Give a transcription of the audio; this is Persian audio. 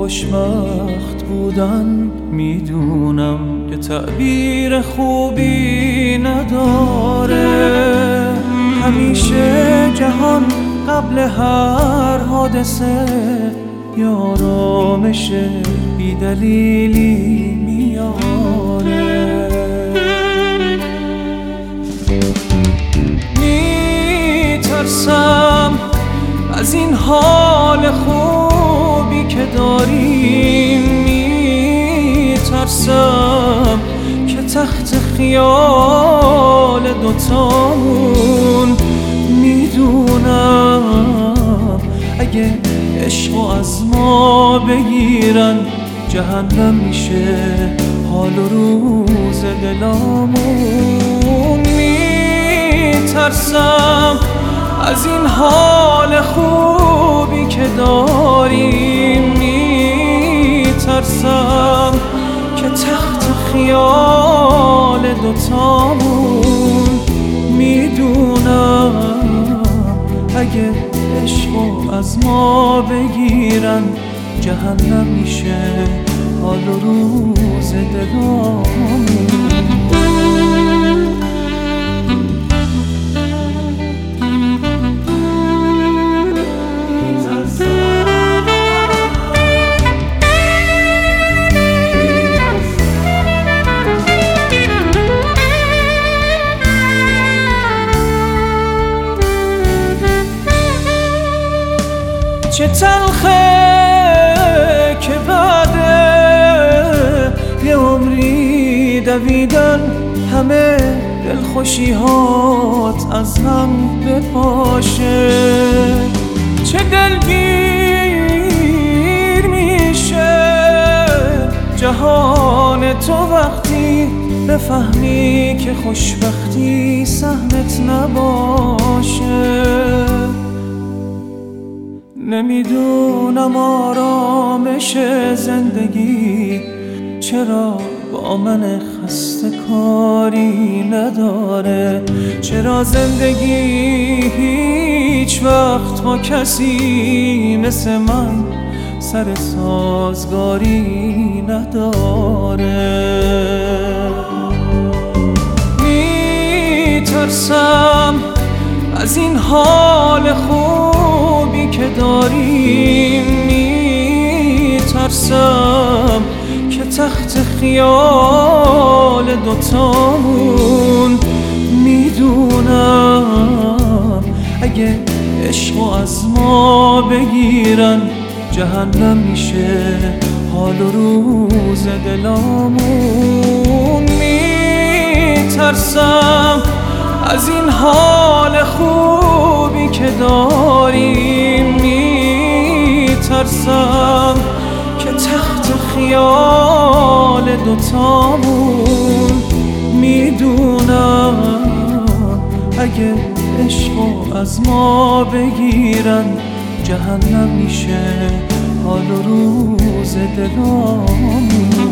خوشبخت بودن میدونم که تعبیر خوبی نداره. همیشه جهان قبل هر حادثه یا آرامش بی دلیلی میاره. میترسم از این حال خوبی که داریم، میترسم که تحت خیال دوتامون میدونم اگه عشقو از ما بگیرن جهنم میشه حال و روز دلامون. میترسم از این حال خوبی که داریم، میترسم که تحت خیال دوتامون میدونم اگه عشقو از ما بگیرن جهنم میشه حال و روز دلامون. چه تلخه که بعد یه عمری دویدن همه دلخوشی‌هات از هم بپاشه. چه دلگیر میشه جهان تو وقتی بفهمی که خوشبختی سهمت نباشه. نمیدونم آرامش زندگی چرا با من خسته کاری نداره، چرا زندگی هیچ وقت با کسی مثل من سر سازگاری نداره. میترسم از این حال خوبی که داریم، میترسم که تحت خیال دوتامون میدونم اگه عشقو از ما بگیرن جهنم میشه حال و روز دلامون. میترسم از این حال خوبی که داریم، میترسم که تحت خیال دوتامون میدونم اگه عشقو از ما بگیرن جهنم میشه حال و روز دلامون.